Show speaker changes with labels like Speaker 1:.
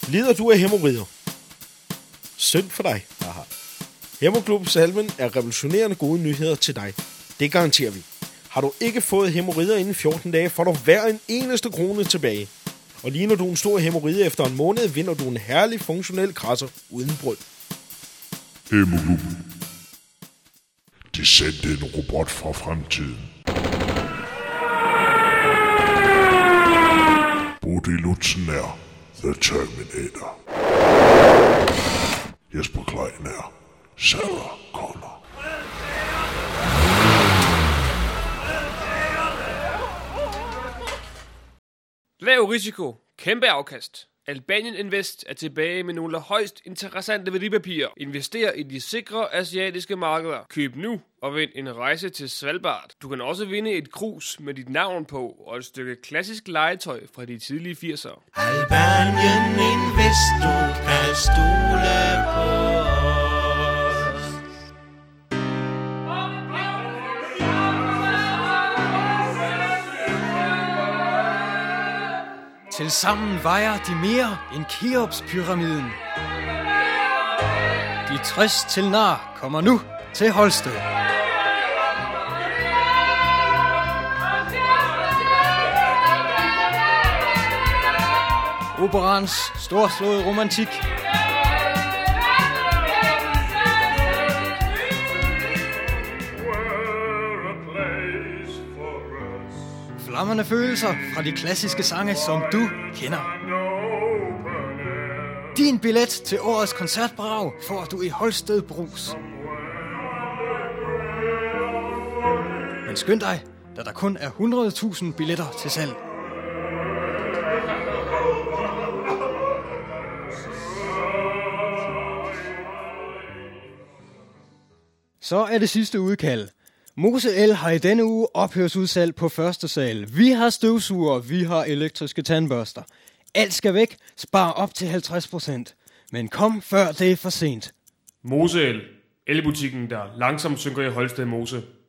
Speaker 1: Lider du af hæmorrider? Synd for dig. Aha. Hæmoglobin Salven er revolutionerende gode nyheder til dig. Det garanterer vi. Har du ikke fået hæmorrider inden 14 dage, får du hver en eneste krone tilbage. Og ligner du en stor hæmorride efter en måned, vinder du en herlig funktionel krasser uden brød.
Speaker 2: Hæmoglobin. De sendte en robot fra fremtiden. Bodil Lutzen er The Terminator. Jesper Klein er Sarah Connor.
Speaker 3: Lav risiko, kæmpe afkast. Albanien Invest er tilbage med nogle højst interessante værdipapirer. Invester i de sikre asiatiske markeder. Køb nu og vind en rejse til Svalbard. Du kan også vinde et krus med dit navn på og et stykke klassisk legetøj fra de tidlige 80'ere.
Speaker 4: Albanien Invest, du kan stole på os.
Speaker 5: Tilsammen vejer de mere end Keops-pyramiden. De 60 til nar kommer nu til Holsted. Operans storslåede romantik. Flammende følelser fra de klassiske sange, som du kender. Din billet til årets koncertbrag får du i Holsted Brus. Men skynd dig, da der kun er 100.000 billetter til salg. Så er det sidste udkald. Mose El har i denne uge ophørsudsalg på første sal. Vi har støvsuger, vi har elektriske tandbørster. Alt skal væk, spar op til 50%. Men kom før det er for sent.
Speaker 3: Mose El. Elbutikken, der langsomt synker i Holsted Mose.